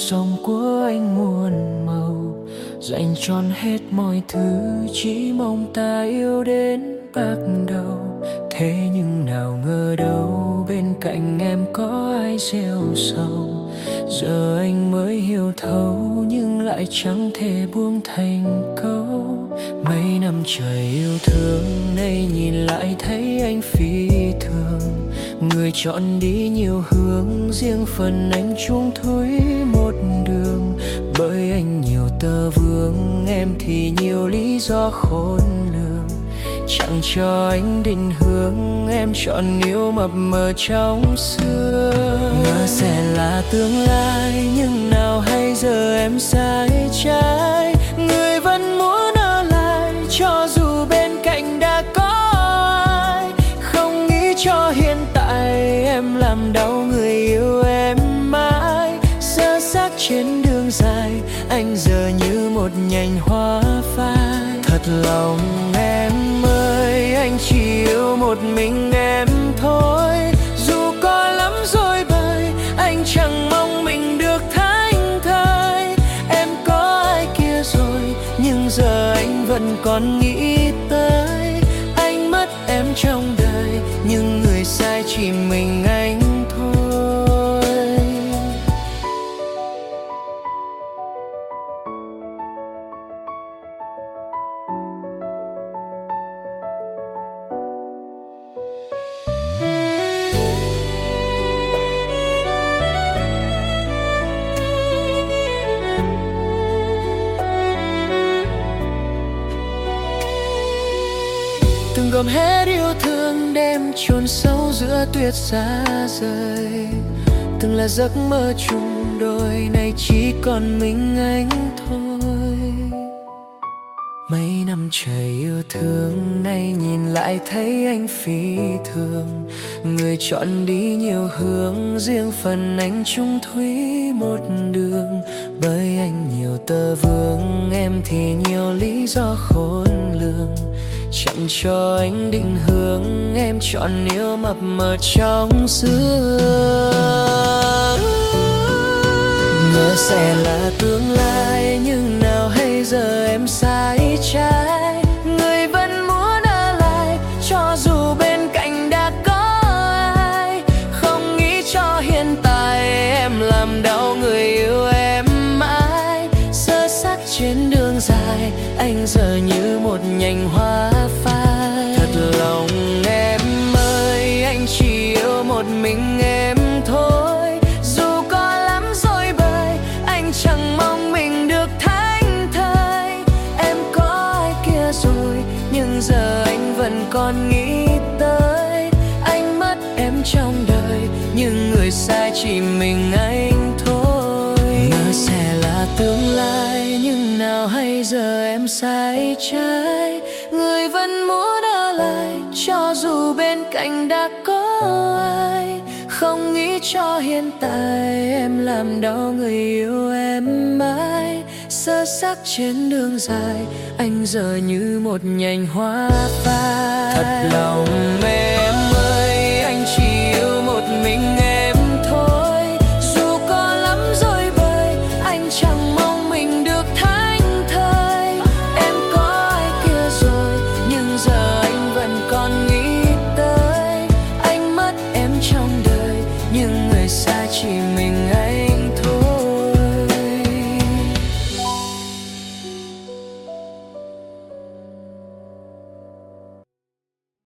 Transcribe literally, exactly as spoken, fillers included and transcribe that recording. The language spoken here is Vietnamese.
sống của anh muôn màu, dành trọn hết mọi thứ, chỉ mong ta yêu đến bạc đầu. Thế nhưng nào ngờ đâu bên cạnh em có ai gieo sầu. Giờ anh mới hiểu thấu nhưng lại chẳng thể buông thành câu. Mấy năm trời yêu thương nay nhìn lại thấy anh phi thường. Người chọn đi nhiều hướng, riêng phần anh chung thúi một đường. Bởi anh nhiều tơ vương, em thì nhiều lý do khôn lường. Chẳng cho anh định hướng, em chọn yêu mập mờ trong xương. Ngỡ sẽ là tương lai, nhưng nào hay giờ em sai trái. Người vẫn muốn ở lại, cho dù bên cạnh đã có ai. Không nghĩ cho hiện tại, em làm đau người yêu em mãi. Sơ xác trên đường dài, anh giờ như một nhành hoa phai. Thật lòng em ơi, anh chỉ yêu một mình em thôi. Dù có lắm rồi bời, anh chẳng mong mình được thảnh thơi. Em có ai kia rồi, nhưng giờ anh vẫn còn nghĩ tới. Anh mất em trong đời, nhưng người sai chỉ mình anh thôi. Từng gom hết yêu thương đem chôn sâu giữa tuyết xa rời. Từng là giấc mơ chung đôi, nay chỉ còn mình anh thôi. Mấy năm trời yêu thương nay nhìn lại thấy anh phi thường. Người chọn đi nhiều hướng, riêng phần anh chung thúy một đường. Bởi anh nhiều tơ vương, em thì nhiều lý do khôn lường. Chẳng cho anh định hướng, em chọn yêu mập mờ trong xương. Ngỡ sẽ là tương lai, nhưng nào hay giờ em sai trái. Người vẫn muốn ở lại, cho dù bên cạnh đã có ai. Không nghĩ cho hiện tại, em làm đau người yêu em mãi. Sơ xác trên đường dài, anh giờ như một nhành hoa phai. Thật lòng em ơi, anh chỉ yêu một mình em thôi. Dù có lắm rồi bời, anh chẳng mong mình được thảnh thơi. Em có ai kia rồi, nhưng giờ anh vẫn còn nghĩ tới. Anh mất em trong đời, nhưng người sai chỉ mình anh thôi. Ngỡ sẽ là tương lai, nhưng nào hay giờ em sai trái. Người vẫn muốn ở lại, cho dù bên cạnh đã có ai. Không nghĩ cho hiện tại, em làm đau người yêu em mãi. Sơ xác trên đường dài, anh giờ như một nhành hoa phai. Thật lòng em